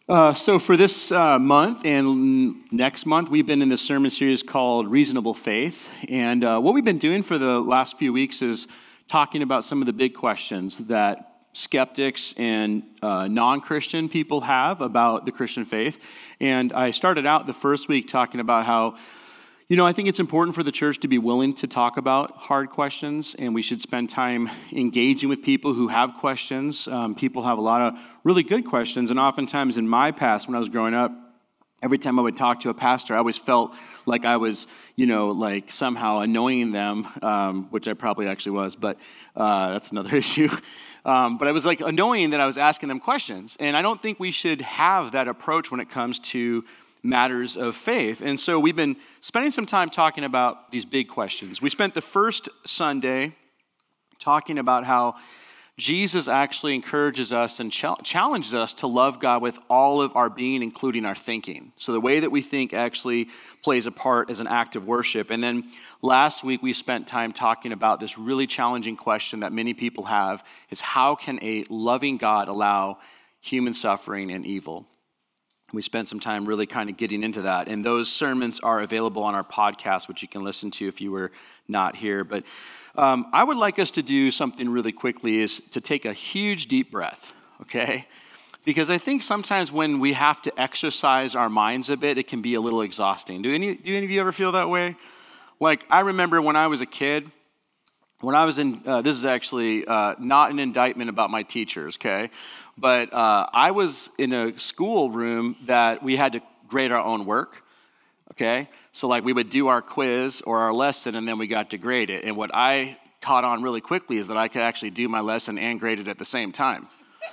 So for this month and next month, we've been in this sermon series called Reasonable Faith. And what we've been doing for the last few weeks is talking about some of the big questions that skeptics and non-Christian people have about the Christian faith. And I started out the first week talking about how, I think it's important for the church to be willing to talk about hard questions, and we should spend time engaging with people who have questions. People have a lot of really good questions, and oftentimes in my past, when I was growing up, every time I would talk to a pastor, I always felt like I was, like somehow annoying them, which I probably actually was, but that's another issue. But I was like annoying that I was asking them questions, and I don't think we should have that approach when it comes to matters of faith. And so we've been spending some time talking about these big questions. We spent the first Sunday talking about how Jesus actually encourages us and challenges us to love God with all of our being, including our thinking. So the way that we think actually plays a part as an act of worship. And then last week we spent time talking about this really challenging question that many people have, is how can a loving God allow human suffering and evil? We spent some time really kind of getting into that. And those sermons are available on our podcast, which you can listen to if you were not here. But I would like us to do something really quickly, is to take a huge deep breath, okay? Because I think sometimes when we have to exercise our minds a bit, it can be a little exhausting. Do any of you ever feel that way? Like, I remember when I was a kid, when I was in, this is actually not an indictment about my teachers, okay? But I was in a school room that we had to grade our own work, okay? So like we would do our quiz or our lesson and then we got to grade it. And what I caught on really quickly is that I could actually do my lesson and grade it at the same time.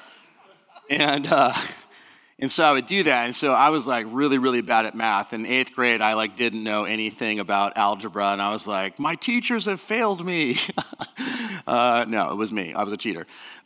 And so I would do that. And so I was like really, really bad at math. In 8th grade, I like didn't know anything about algebra. And I was like, my teachers have failed me. No, it was me. I was a cheater.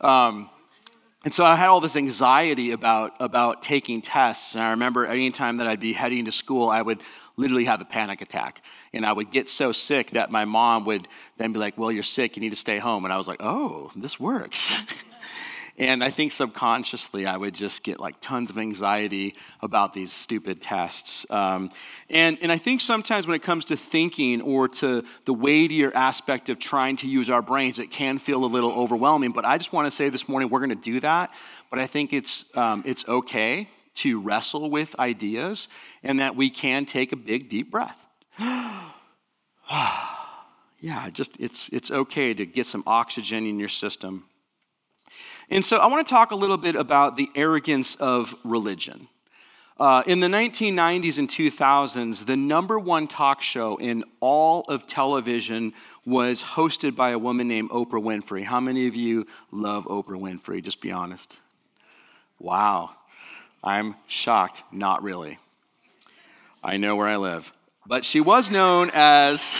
And so I had all this anxiety about taking tests. And I remember any time that I'd be heading to school, I would literally have a panic attack. And I would get so sick that my mom would then be like, well, you're sick, you need to stay home. And I was like, oh, this works. And I think subconsciously I would just get like tons of anxiety about these stupid tests. And I think sometimes when it comes to thinking or to the weightier aspect of trying to use our brains, it can feel a little overwhelming. But I just want to say this morning we're going to do that. But I think it's okay to wrestle with ideas and that we can take a big, deep breath. Yeah, it's okay to get some oxygen in your system. And so I want to talk a little bit about the arrogance of religion. In the 1990s and 2000s, the number one talk show in all of television was hosted by a woman named Oprah Winfrey. How many of you love Oprah Winfrey? Just be honest. Wow. I'm shocked. Not really. I know where I live. But she was known as...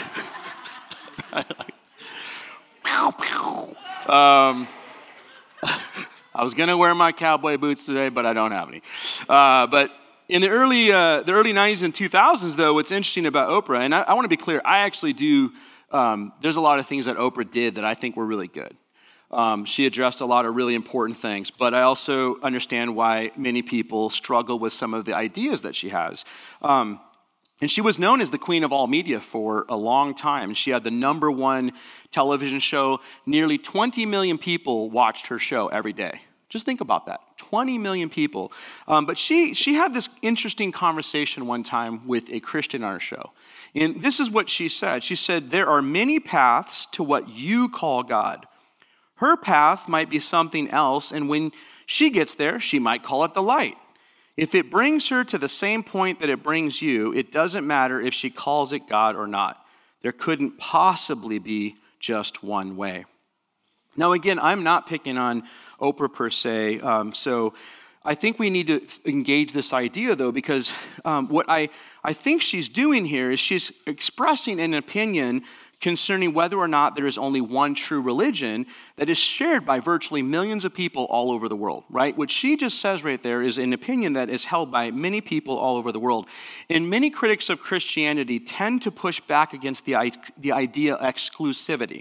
I was going to wear my cowboy boots today, but I don't have any. But in the early 90s and 2000s, though, what's interesting about Oprah, and I want to be clear, I actually do, there's a lot of things that Oprah did that I think were really good. She addressed a lot of really important things, but I also understand why many people struggle with some of the ideas that she has. And she was known as the queen of all media for a long time. She had the number one television show. Nearly 20 million people watched her show every day. Just think about that, 20 million people. But she had this interesting conversation one time with a Christian on her show. And this is what she said. She said, there are many paths to what you call God. Her path might be something else, and when she gets there, she might call it the light. If it brings her to the same point that it brings you, it doesn't matter if she calls it God or not. There couldn't possibly be just one way. Now, again, I'm not picking on Oprah per se, so I think we need to engage this idea, though, because what I think she's doing here is she's expressing an opinion concerning whether or not there is only one true religion that is shared by virtually millions of people all over the world, right? What she just says right there is an opinion that is held by many people all over the world. And many critics of Christianity tend to push back against the idea of exclusivity.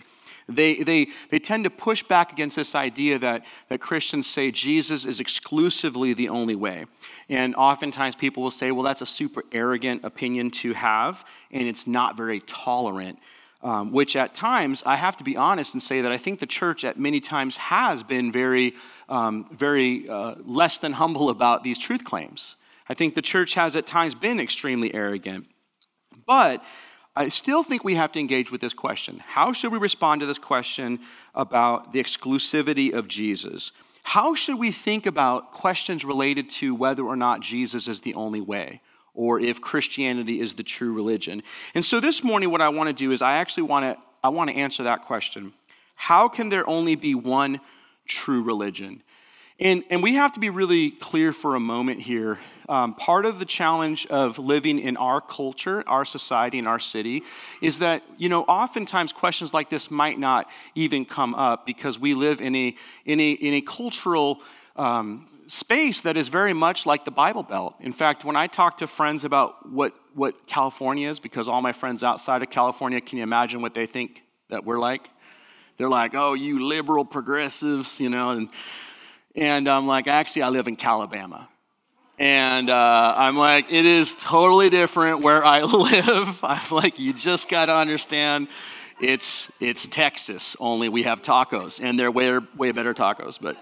They tend to push back against this idea that Christians say Jesus is exclusively the only way. And oftentimes people will say, well, that's a super arrogant opinion to have, and it's not very tolerant. Which at times, I have to be honest and say that I think the church at many times has been very less than humble about these truth claims. I think the church has at times been extremely arrogant. But I still think we have to engage with this question. How should we respond to this question about the exclusivity of Jesus? How should we think about questions related to whether or not Jesus is the only way, or if Christianity is the true religion? And so this morning what I want to do is I want to answer that question. How can there only be one true religion? And we have to be really clear for a moment here. Part of the challenge of living in our culture, our society, and our city is that, oftentimes questions like this might not even come up because we live in a cultural space that is very much like the Bible Belt. In fact, when I talk to friends about what California is, because all my friends outside of California, can you imagine what they think that we're like? They're like, oh, you liberal progressives, and I'm like, actually, I live in Calabama. And I'm like, it is totally different where I live. I'm like, you just got to understand, it's Texas, only we have tacos, and they're way better tacos, but...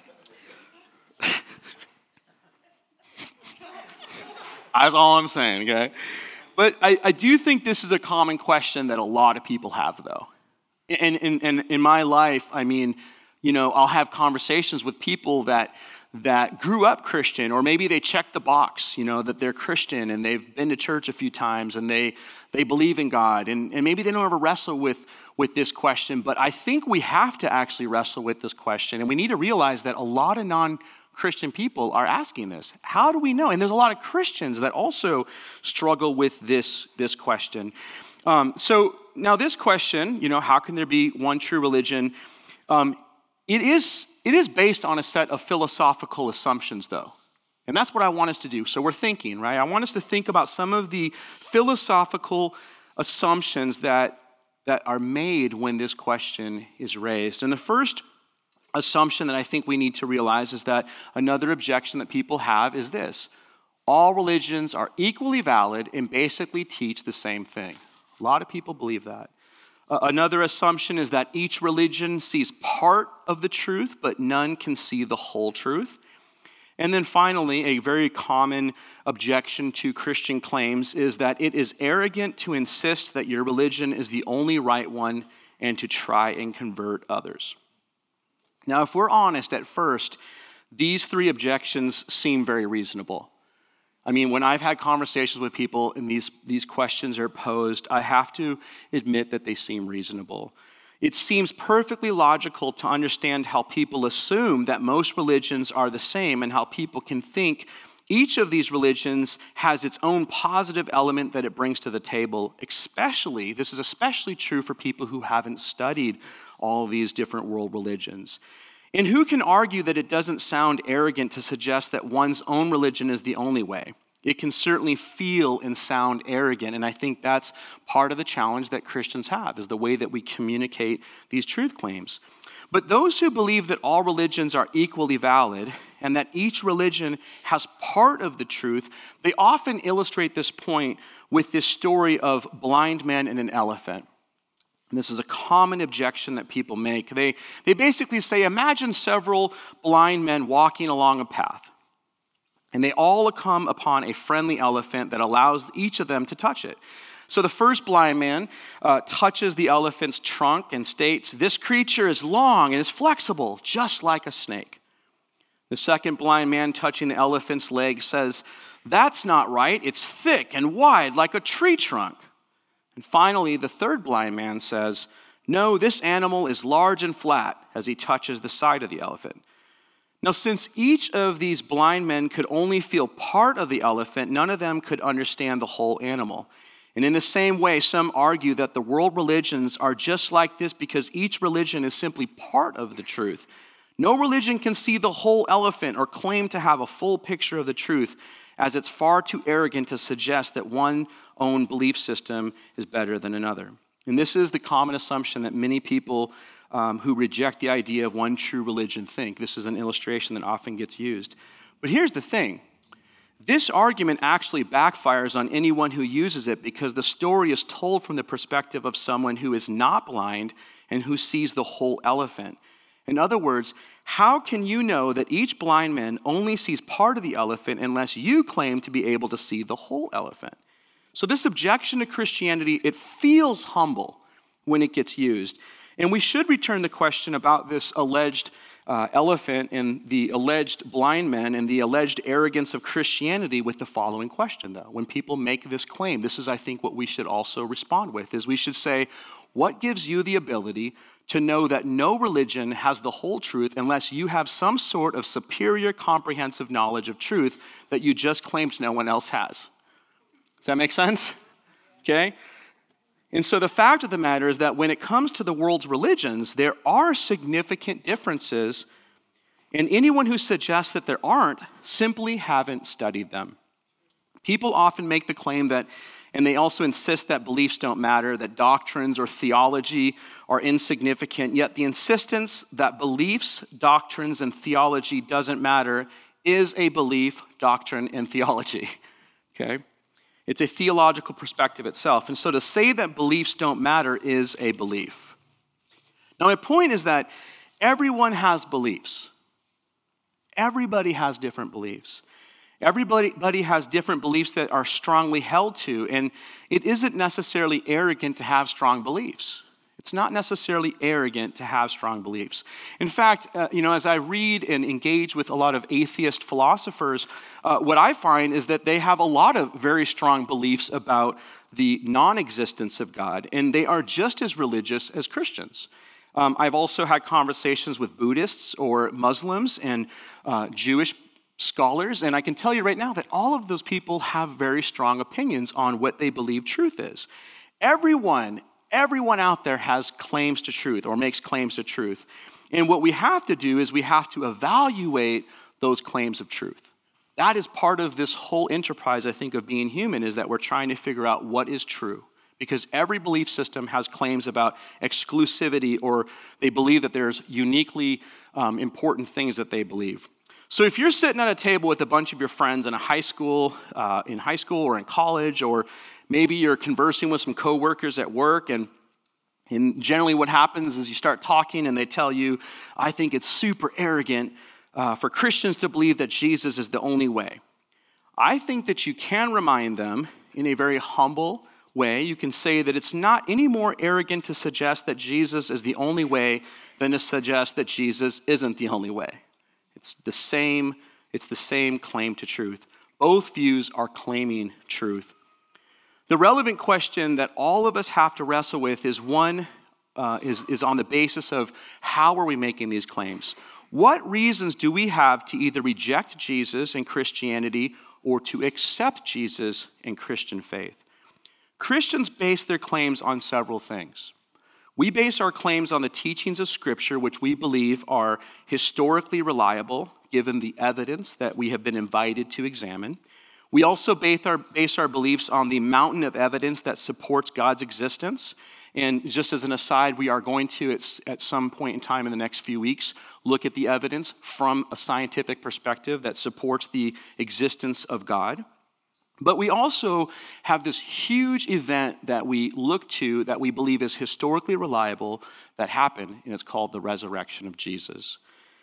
That's all I'm saying, okay? But I do think this is a common question that a lot of people have, though. And in my life, I'll have conversations with people that grew up Christian, or maybe they check the box, that they're Christian and they've been to church a few times and they believe in God, and maybe they don't ever wrestle with this question, but I think we have to actually wrestle with this question, and we need to realize that a lot of non-Christian people are asking this. How do we know? And there's a lot of Christians that also struggle with this question. So now this question, how can there be one true religion? It is based on a set of philosophical assumptions, though. And that's what I want us to do. So we're thinking, right? I want us to think about some of the philosophical assumptions that are made when this question is raised. And the first assumption that I think we need to realize is that another objection that people have is this: all religions are equally valid and basically teach the same thing. A lot of people believe that. Another assumption is that each religion sees part of the truth, but none can see the whole truth. And then finally, a very common objection to Christian claims is that it is arrogant to insist that your religion is the only right one and to try and convert others. Now, if we're honest at first, these three objections seem very reasonable. When I've had conversations with people and these questions are posed, I have to admit that they seem reasonable. It seems perfectly logical to understand how people assume that most religions are the same and how people can think each of these religions has its own positive element that it brings to the table. This is especially true for people who haven't studied all of these different world religions. And who can argue that it doesn't sound arrogant to suggest that one's own religion is the only way? It can certainly feel and sound arrogant, and I think that's part of the challenge that Christians have, is the way that we communicate these truth claims. But those who believe that all religions are equally valid and that each religion has part of the truth, they often illustrate this point with this story of blind men and an elephant. And this is a common objection that people make. They basically say, imagine several blind men walking along a path, and they all come upon a friendly elephant that allows each of them to touch it. So the first blind man touches the elephant's trunk and states, "This creature is long and is flexible, just like a snake." The second blind man touching the elephant's leg says, "That's not right. It's thick and wide like a tree trunk." And finally, the third blind man says, "No, this animal is large and flat," as he touches the side of the elephant. Now, since each of these blind men could only feel part of the elephant, none of them could understand the whole animal. And in the same way, some argue that the world religions are just like this because each religion is simply part of the truth. No religion can see the whole elephant or claim to have a full picture of the truth, as it's far too arrogant to suggest that one own belief system is better than another. And this is the common assumption that many people who reject the idea of one true religion think. This is an illustration that often gets used. But here's the thing. This argument actually backfires on anyone who uses it because the story is told from the perspective of someone who is not blind and who sees the whole elephant. In other words, how can you know that each blind man only sees part of the elephant unless you claim to be able to see the whole elephant? So this objection to Christianity, it feels humble when it gets used. And we should return the question about this alleged elephant and the alleged blind men and the alleged arrogance of Christianity with the following question, though. When people make this claim, this is, I think, what we should also respond with, is we should say, what gives you the ability to know that no religion has the whole truth unless you have some sort of superior comprehensive knowledge of truth that you just claimed no one else has? Does that make sense? Okay? And so the fact of the matter is that when it comes to the world's religions, there are significant differences, and anyone who suggests that there aren't simply haven't studied them. People often make the claim that, and they also insist that beliefs don't matter, that doctrines or theology are insignificant, yet the insistence that beliefs, doctrines, and theology doesn't matter is a belief, doctrine, and theology. Okay? It's a theological perspective itself. And so to say that beliefs don't matter is a belief. Now, my point is that everyone has beliefs. Everybody has different beliefs. Everybody has different beliefs that are strongly held to, and it isn't necessarily arrogant to have strong beliefs. It's not necessarily arrogant to have strong beliefs. In fact, as I read and engage with a lot of atheist philosophers, what I find is that they have a lot of very strong beliefs about the non-existence of God, and they are just as religious as Christians. I've also had conversations with Buddhists or Muslims and Jewish scholars, and I can tell you right now that all of those people have very strong opinions on what they believe truth is. Everyone out there has claims to truth or makes claims to truth. And what we have to do is we have to evaluate those claims of truth. That is part of this whole enterprise, I think, of being human, is that we're trying to figure out what is true. Because every belief system has claims about exclusivity, or they believe that there's uniquely important things that they believe. So if you're sitting at a table with a bunch of your friends in high school or in college, or maybe you're conversing with some coworkers at work, and generally what happens is you start talking and they tell you, I think it's super arrogant for Christians to believe that Jesus is the only way. I think that you can remind them in a very humble way. You can say that it's not any more arrogant to suggest that Jesus is the only way than to suggest that Jesus isn't the only way. It's the same claim to truth. Both views are claiming truth. The relevant question that all of us have to wrestle with is on the basis of how are we making these claims? What reasons do we have to either reject Jesus and Christianity or to accept Jesus and Christian faith? Christians base their claims on several things. We base our claims on the teachings of Scripture, which we believe are historically reliable, given the evidence that we have been invited to examine. We also base our beliefs on the mountain of evidence that supports God's existence. And just as an aside, we are going to, at some point in time in the next few weeks, look at the evidence from a scientific perspective that supports the existence of God. But we also have this huge event that we look to that we believe is historically reliable that happened, and it's called the resurrection of Jesus.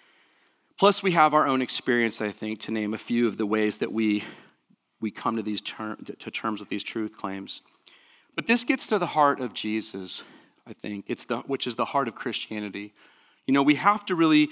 Plus, we have our own experience, I think, to name a few of the ways that we come to these terms with these truth claims. But this gets to the heart of Jesus, I think, which is the heart of Christianity. We have to really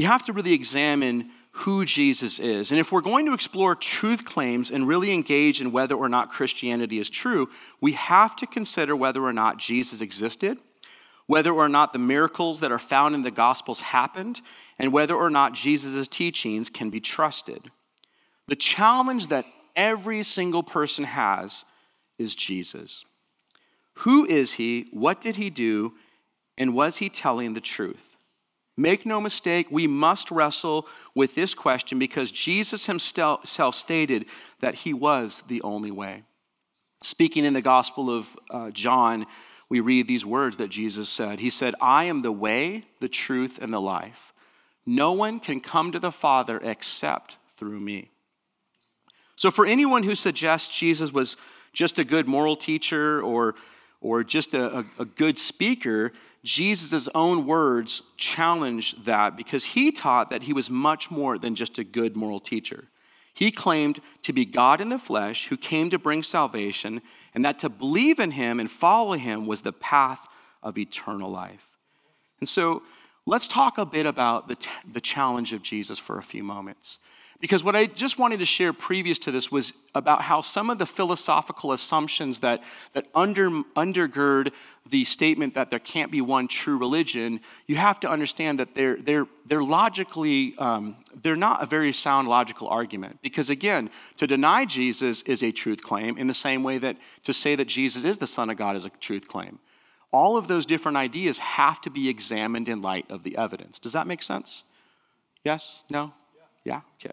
examine who Jesus is. And if we're going to explore truth claims and really engage in whether or not Christianity is true, we have to consider whether or not Jesus existed, whether or not the miracles that are found in the Gospels happened, and whether or not Jesus' teachings can be trusted. The challenge that every single person has is Jesus. Who is he? What did he do? And was he telling the truth? Make no mistake, we must wrestle with this question because Jesus himself stated that he was the only way. Speaking in the Gospel of John, we read these words that Jesus said. He said, "I am the way, the truth, and the life. No one can come to the Father except through me." So for anyone who suggests Jesus was just a good moral teacher or just a good speaker, Jesus' own words challenge that because he taught that he was much more than just a good moral teacher. He claimed to be God in the flesh who came to bring salvation, and that to believe in him and follow him was the path of eternal life. And so let's talk a bit about the challenge of Jesus for a few moments. Because what I just wanted to share previous to this was about how some of the philosophical assumptions that undergird the statement that there can't be one true religion, you have to understand that they're logically, they're not a very sound logical argument. Because again, to deny Jesus is a truth claim in the same way that to say that Jesus is the Son of God is a truth claim. All of those different ideas have to be examined in light of the evidence. Does that make sense? Yes? No? Yeah? Okay.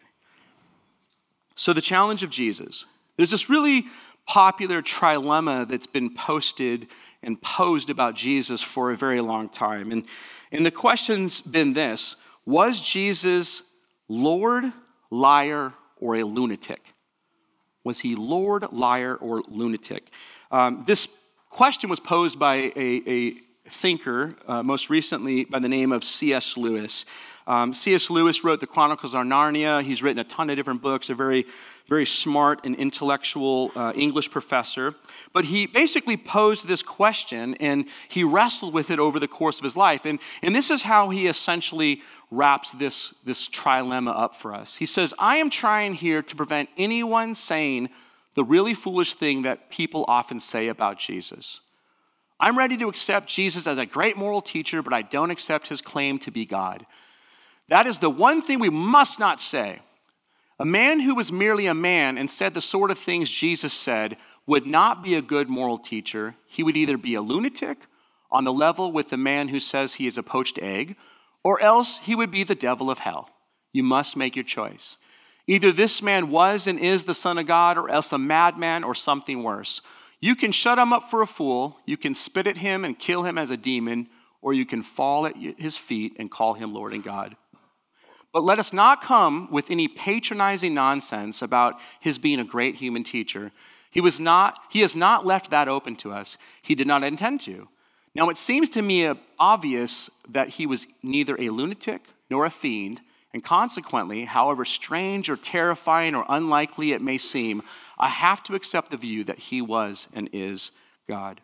So the challenge of Jesus. There's this really popular trilemma that's been posted and posed about Jesus for a very long time. And the question's been this: was Jesus Lord, liar, or a lunatic? Was he Lord, liar, or lunatic? This question was posed by a thinker, most recently by the name of C.S. Lewis. C.S. Lewis wrote the Chronicles of Narnia. He's written a ton of different books, a very, very smart and intellectual English professor. But he basically posed this question, and he wrestled with it over the course of his life. And this is how he essentially wraps this trilemma up for us. He says, "I am trying here to prevent anyone saying the really foolish thing that people often say about Jesus. I'm ready to accept Jesus as a great moral teacher, but I don't accept his claim to be God. That is the one thing we must not say. A man who was merely a man and said the sort of things Jesus said would not be a good moral teacher. He would either be a lunatic on the level with the man who says he is a poached egg, or else he would be the devil of hell. You must make your choice. Either this man was and is the Son of God, or else a madman or something worse. You can shut him up for a fool, you can spit at him and kill him as a demon, or you can fall at his feet and call him Lord and God. But let us not come with any patronizing nonsense about his being a great human teacher. He has not left that open to us. He did not intend to. Now, it seems to me obvious that he was neither a lunatic nor a fiend, and consequently, however strange or terrifying or unlikely it may seem, I have to accept the view that he was and is God."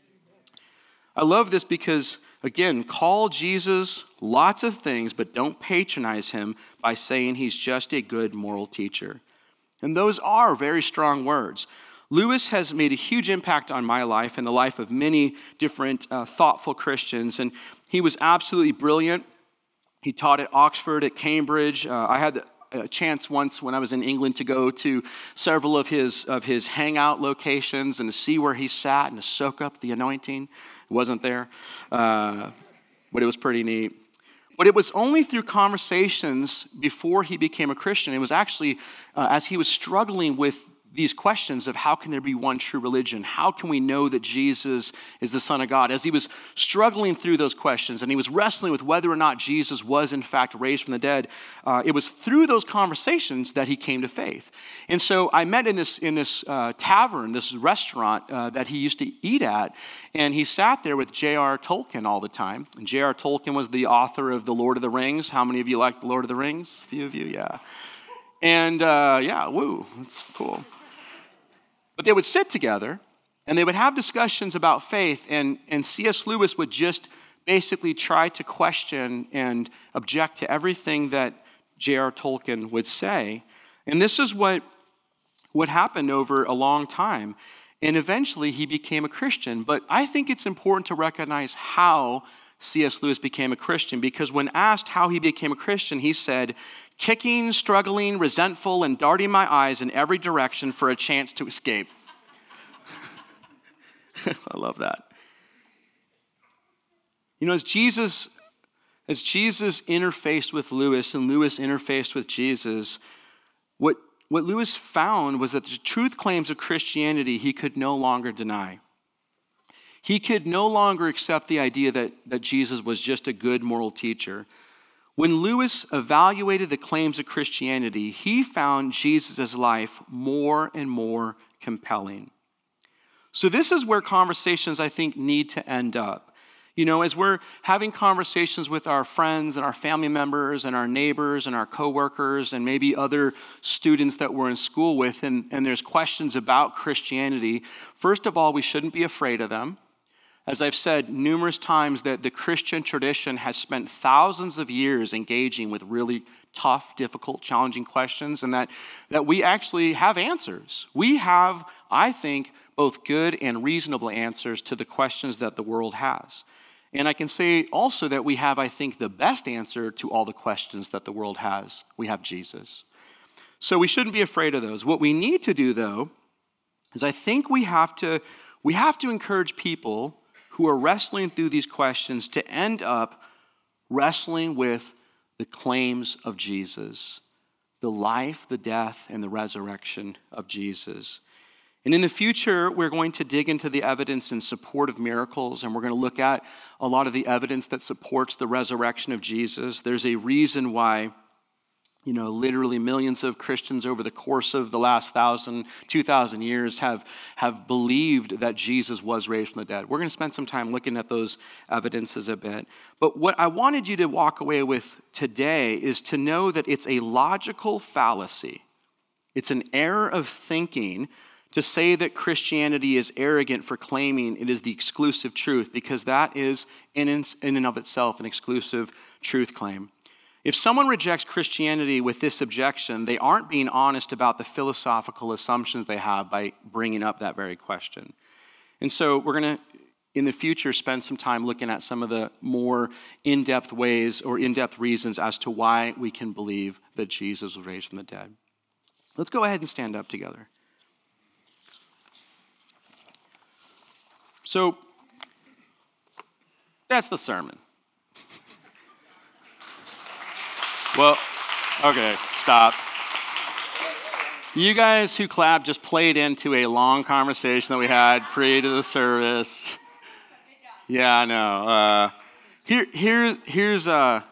I love this because, again, call Jesus lots of things, but don't patronize him by saying he's just a good moral teacher. And those are very strong words. Lewis has made a huge impact on my life and the life of many different thoughtful Christians, and he was absolutely brilliant. He taught at Oxford, at Cambridge. I had a chance once when I was in England to go to several of his hangout locations and to see where he sat and to soak up the anointing. It wasn't there, but it was pretty neat. But it was only through conversations before he became a Christian. It was actually as he was struggling with these questions of how can there be one true religion? How can we know that Jesus is the Son of God? As he was struggling through those questions and he was wrestling with whether or not Jesus was in fact raised from the dead, it was through those conversations that he came to faith. And so I met in this tavern, this restaurant that he used to eat at, and he sat there with J.R. Tolkien all the time. And J.R. Tolkien was the author of The Lord of the Rings. How many of you like The Lord of the Rings? A few of you, yeah. And that's cool. But they would sit together, and they would have discussions about faith, and C.S. Lewis would just basically try to question and object to everything that J.R. Tolkien would say. And this is what happened over a long time. And eventually, he became a Christian. But I think it's important to recognize how C.S. Lewis became a Christian, because when asked how he became a Christian, he said, "Kicking, struggling, resentful, and darting my eyes in every direction for a chance to escape." I love that. You know, as Jesus interfaced with Lewis and Lewis interfaced with Jesus, what Lewis found was that the truth claims of Christianity he could no longer deny. He could no longer accept the idea that Jesus was just a good moral teacher. When Lewis evaluated the claims of Christianity, he found Jesus' life more and more compelling. So this is where conversations, I think, need to end up. You know, as we're having conversations with our friends and our family members and our neighbors and our coworkers and maybe other students that we're in school with, and there's questions about Christianity, first of all, we shouldn't be afraid of them. As I've said numerous times, that the Christian tradition has spent thousands of years engaging with really tough, difficult, challenging questions, and that we actually have answers. We have, I think, both good and reasonable answers to the questions that the world has. And I can say also that we have, I think, the best answer to all the questions that the world has. We have Jesus. So we shouldn't be afraid of those. What we need to do, though, is I think we have to encourage people who are wrestling through these questions to end up wrestling with the claims of Jesus, the life, the death, and the resurrection of Jesus. And in the future, we're going to dig into the evidence in support of miracles, and we're going to look at a lot of the evidence that supports the resurrection of Jesus. There's a reason why, you know, literally millions of Christians over the course of the last 2,000 years have believed that Jesus was raised from the dead. We're going to spend some time looking at those evidences a bit. But what I wanted you to walk away with today is to know that it's a logical fallacy. It's an error of thinking to say that Christianity is arrogant for claiming it is the exclusive truth, because that is in and of itself an exclusive truth claim. If someone rejects Christianity with this objection, they aren't being honest about the philosophical assumptions they have by bringing up that very question. And so we're going to, in the future, spend some time looking at some of the more in-depth ways or in-depth reasons as to why we can believe that Jesus was raised from the dead. Let's go ahead and stand up together. So that's the sermon. Well, okay, stop. You guys who clapped just played into a long conversation that we had pre to the service. Yeah, I know. Here's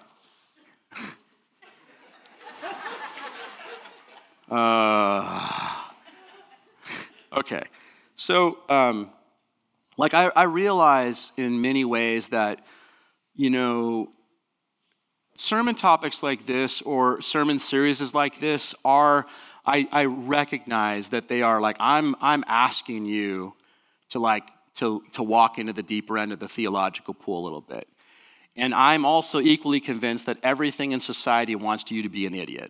okay. So, I realize in many ways that, you know, sermon topics like this or sermon series like this are, I recognize that they are like, I'm asking you to walk into the deeper end of the theological pool a little bit. And I'm also equally convinced that everything in society wants you to be an idiot.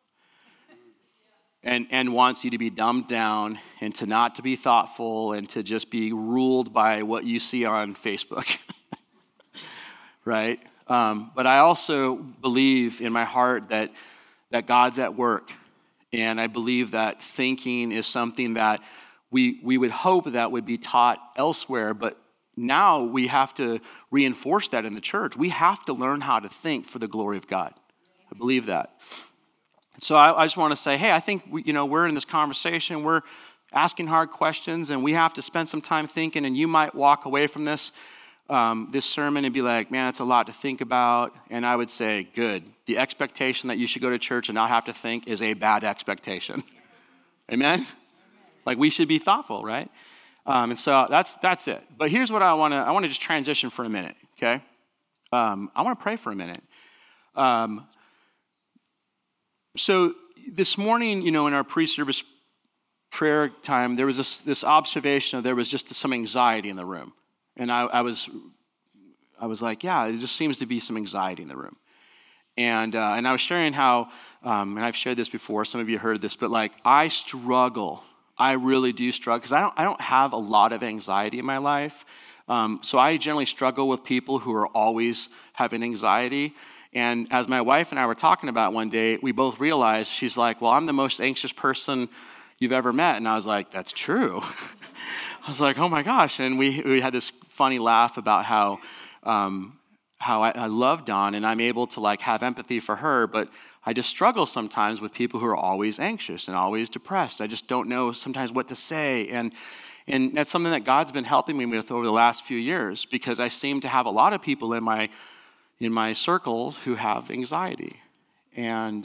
And wants you to be dumbed down and to not to be thoughtful and to just be ruled by what you see on Facebook. Right? But I also believe in my heart that God's at work. And I believe that thinking is something that we would hope that would be taught elsewhere, but now we have to reinforce that in the church. We have to learn how to think for the glory of God. I believe that. So I just want to say, hey, I think we're in this conversation. We're asking hard questions, and we have to spend some time thinking, and you might walk away from this sermon and be like, man, it's a lot to think about. And I would say, good. The expectation that you should go to church and not have to think is a bad expectation. Amen? Like, we should be thoughtful, right? And so that's it. But here's what I want to just transition for a minute, okay? I want to pray for a minute. So this morning, in our pre-service prayer time, there was this observation of there was just some anxiety in the room. And I was like, yeah, it just seems to be some anxiety in the room. And I was sharing how, and I've shared this before, some of you heard this, but like I really do struggle, because I don't have a lot of anxiety in my life. So I generally struggle with people who are always having anxiety. And as my wife and I were talking about one day, we both realized, she's like, well, I'm the most anxious person you've ever met. And I was like, that's true. I was like, oh my gosh. And we had this funny laugh about how I love Dawn and I'm able to have empathy for her, but I just struggle sometimes with people who are always anxious and always depressed. I just don't know sometimes what to say. And that's something that God's been helping me with over the last few years, because I seem to have a lot of people in my circles who have anxiety. And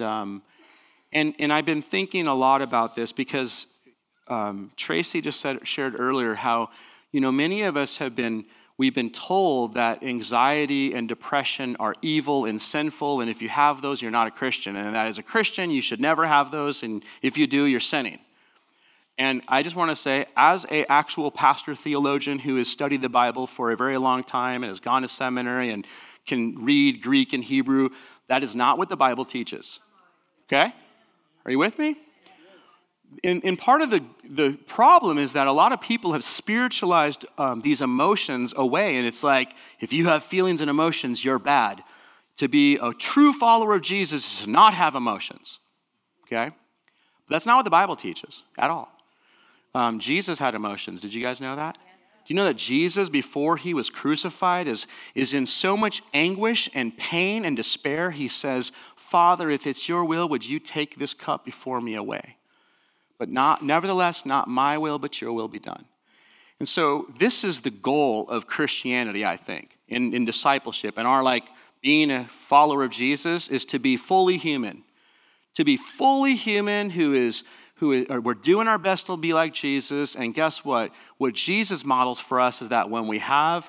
I've been thinking a lot about this because Tracy just shared earlier how, many of us we've been told that anxiety and depression are evil and sinful, and if you have those, you're not a Christian. And that as a Christian, you should never have those, and if you do, you're sinning. And I just want to say, as an actual pastor theologian who has studied the Bible for a very long time and has gone to seminary and can read Greek and Hebrew, that is not what the Bible teaches. Okay? Are you with me? And part of the problem is that a lot of people have spiritualized these emotions away, and it's like, if you have feelings and emotions, you're bad. To be a true follower of Jesus is to not have emotions, okay? But that's not what the Bible teaches at all. Jesus had emotions. Did you guys know that? Do you know that Jesus, before he was crucified, is in so much anguish and pain and despair, he says, Father, if it's your will, would you take this cup before me away? But nevertheless, not my will, but your will be done. And so this is the goal of Christianity, I think, in discipleship. And our being a follower of Jesus is to be fully human. To be fully human we're doing our best to be like Jesus. And guess what? What Jesus models for us is that when we have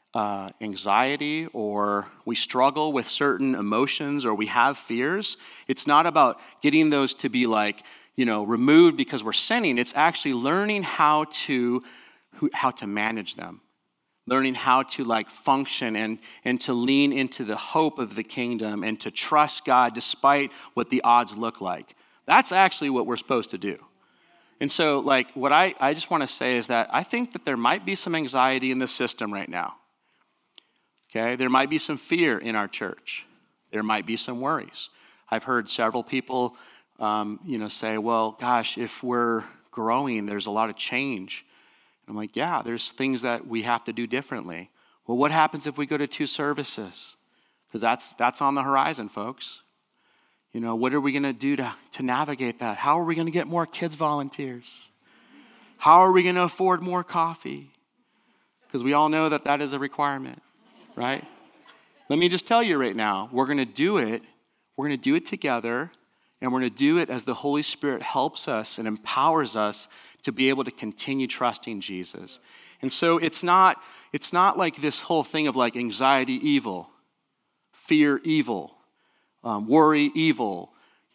anxiety or we struggle with certain emotions or we have fears, it's not about getting those to be removed because we're sinning. It's actually learning how to manage them, learning how to function and to lean into the hope of the kingdom and to trust God despite what the odds look like. That's actually what we're supposed to do. And so what I just want to say is that I think that there might be some anxiety in the system right now. Okay, there might be some fear in our church. There might be some worries. I've heard several people say, well, gosh, if we're growing, there's a lot of change. And I'm like, yeah, there's things that we have to do differently. Well, what happens if we go to 2 services? Because that's on the horizon, folks. What are we going to do to navigate that? How are we going to get more kids volunteers? How are we going to afford more coffee? Because we all know that is a requirement, right? Let me just tell you right now, we're going to do it. We're going to do it together. And we're going to do it as the Holy Spirit helps us and empowers us to be able to continue trusting Jesus. And so it's not like this whole thing of anxiety evil, fear evil, worry evil,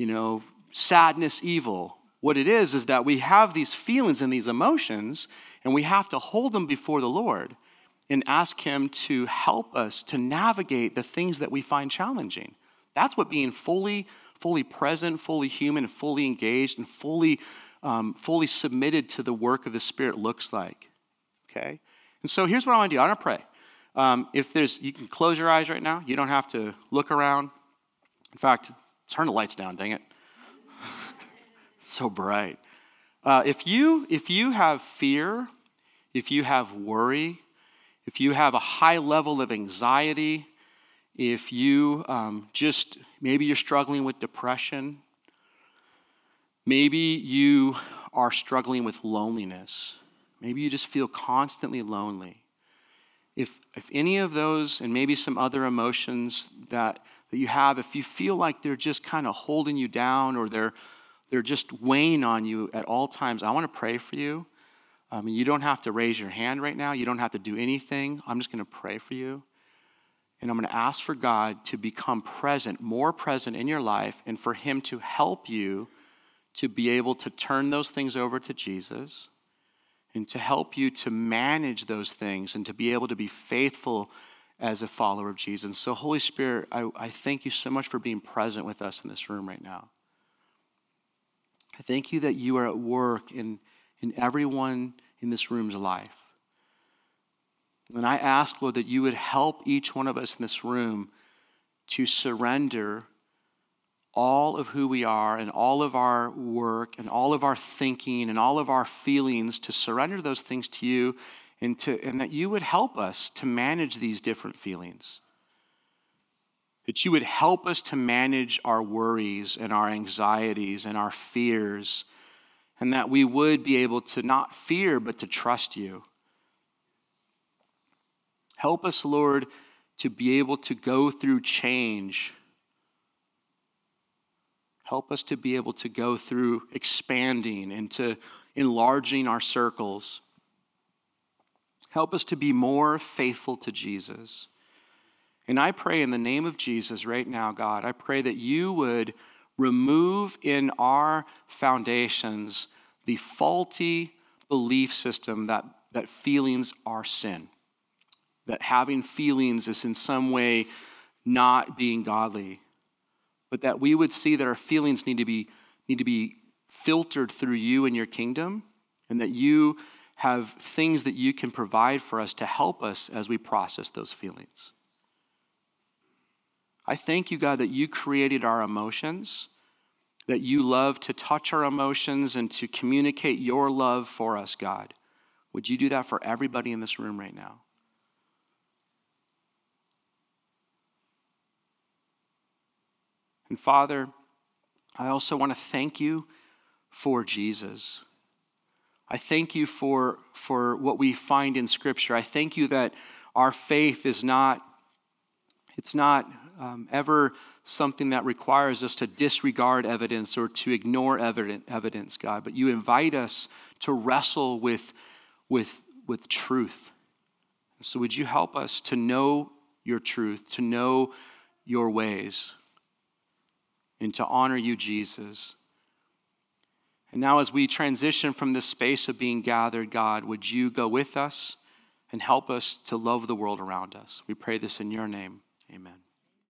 sadness evil. What it is that we have these feelings and these emotions, and we have to hold them before the Lord and ask him to help us to navigate the things that we find challenging. That's what being fully present, fully human, fully engaged, and fully submitted to the work of the Spirit looks like. Okay? And so here's what I want to do. I want to pray. You can close your eyes right now. You don't have to look around. In fact, turn the lights down, dang it. So bright. If you have fear, if you have worry, if you have a high level of anxiety, if you maybe you're struggling with depression, maybe you are struggling with loneliness, maybe you just feel constantly lonely. If any of those, and maybe some other emotions that you have, if you feel like they're just kind of holding you down or they're just weighing on you at all times, I want to pray for you. You don't have to raise your hand right now. You don't have to do anything. I'm just going to pray for you. And I'm going to ask for God to become present, more present in your life, and for him to help you to be able to turn those things over to Jesus and to help you to manage those things and to be able to be faithful as a follower of Jesus. So Holy Spirit, I thank you so much for being present with us in this room right now. I thank you that you are at work in everyone in this room's life. And I ask, Lord, that you would help each one of us in this room to surrender all of who we are and all of our work and all of our thinking and all of our feelings, to surrender those things to you, and that you would help us to manage these different feelings. That you would help us to manage our worries and our anxieties and our fears, and that we would be able to not fear, but to trust you. Help us, Lord, to be able to go through change. Help us to be able to go through expanding and to enlarging our circles. Help us to be more faithful to Jesus. And I pray in the name of Jesus right now, God, I pray that you would remove in our foundations the faulty belief system that feelings are sin, that having feelings is in some way not being godly, but that we would see that our feelings need to be filtered through you and your kingdom, and that you have things that you can provide for us to help us as we process those feelings. I thank you, God, that you created our emotions, that you love to touch our emotions and to communicate your love for us, God. Would you do that for everybody in this room right now? And Father, I also want to thank you for Jesus. I thank you for what we find in Scripture. I thank you that our faith is not ever something that requires us to disregard evidence or to ignore evidence, God. But you invite us to wrestle with truth. So would you help us to know your truth, to know your ways, and to honor you, Jesus. And now as we transition from this space of being gathered, God, would you go with us and help us to love the world around us? We pray this in your name. Amen.